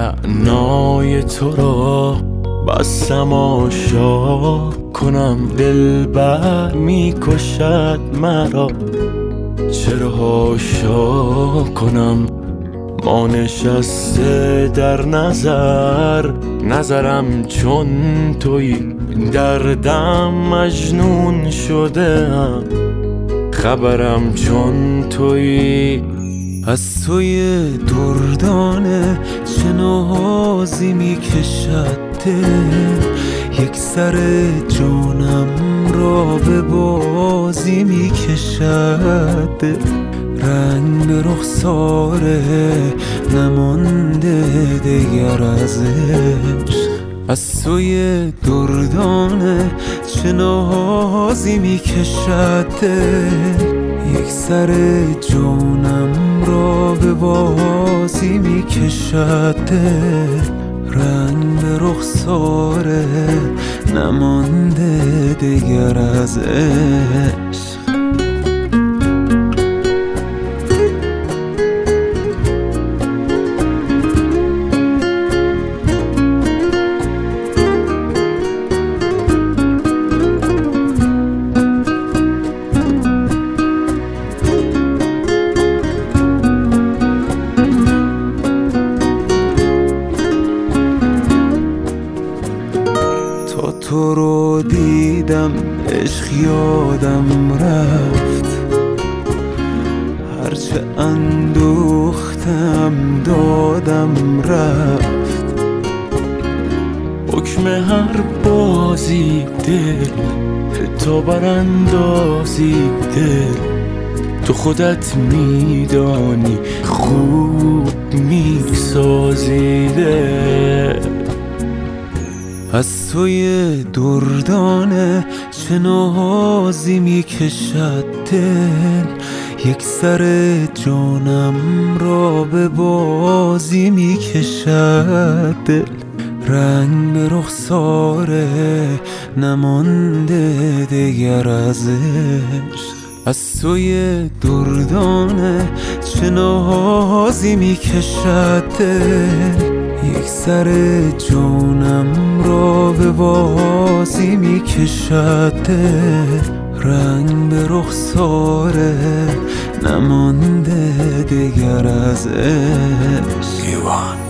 معنای تو را بس تماشا کنم. دلبر میکشد مرا چرا حاشا کنم. ما نشسته در نظرم چون تویی. دردم مجنون شده ام خبرم چون تویی. از توی دردانه چه نازی میکشد دل، یک سر جانم را به بازی میکشد دل. رنگ به رخساره نمانده دیگر از عشق. از توی دردانه چه نازی میکشد دل، یک سر جانم را به بازی میکشد دل. رنگ به رخساره نمانده دیگر از عشق. تو رو دیدم عشق یادم رفت، هرچه اندوختم دادم رفت. حکم هر بازی دل تو براندازی دل. تو خودت میدانی خوب میسازی دل. از توی دردانه چه نازی میکشد دل، یک سر جانم را به بازی میکشد دل. رنگ به رخساره نمانده دیگر از عشق. از توی دردانه چه نازی میکشد دل، یک سر جانم را به بازی میکشد دل. رنگ به رخساره نمانده دیگر از عشق.